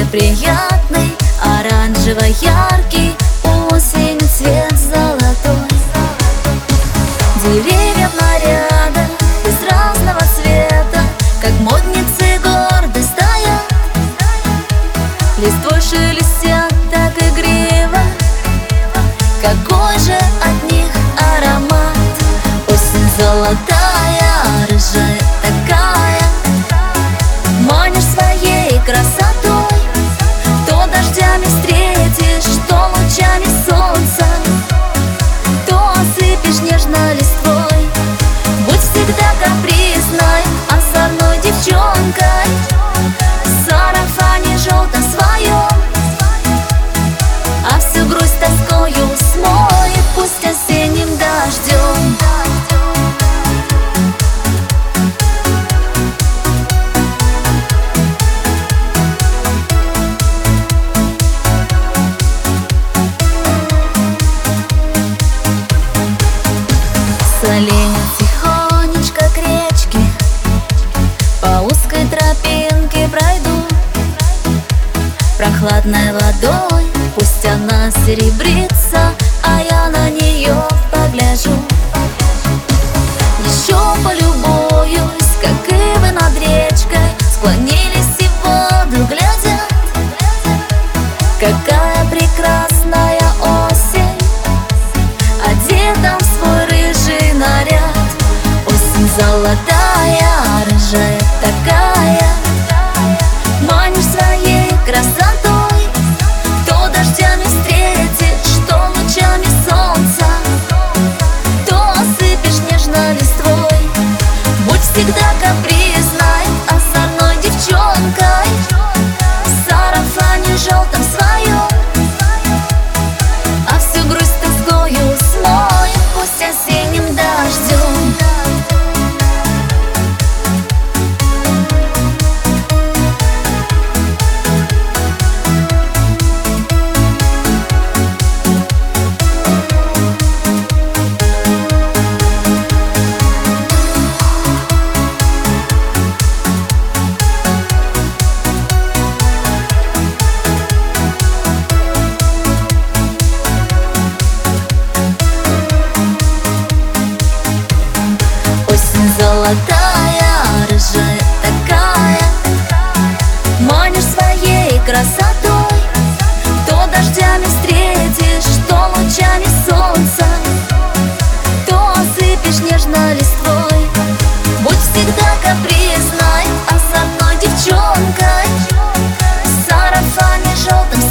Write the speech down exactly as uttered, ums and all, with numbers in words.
приятный, оранжево-яркий, осень цвет золотой. Деревья в нарядах из разного цвета, как модницы гордо стоят, листвой шелестят так игриво. Какой же от них аромат? Осень золотая, рыжая такая, манишь своей красотой. То дождями встретишь, то лучами солнца, то осыпешь нежно листвой. Будь всегда капризной, озорной девчонкой, в сарафане желтом своем, а всю грусть тоскою смоет пусть осенним дождем. Соленья тихонечко к речке, по узкой тропинке пройду. Прохладной водой пусть она серебрится, а я на нее погляжу. Еще полюбуюсь, как ивы над речкой склонились и в воду глядят. Какая прекрасная осень, одета в свой рыжий наряд. Осень золотая, рыжая такая, манишь своей красотой. То дождями встретишь, то лучами солнца, то осыпешь нежно листвой. Будь всегда капризной, озорной девчонкой, в сарафане желтом своем, а всю грусть тоскою смоет пусть осенним дождем. Золотая, рыжая такая, манишь своей красотой. То дождями встретишь, то лучами солнца, то осыпешь нежно листвой. Будь всегда капризной, озорной девчонкой, в сарафане желтом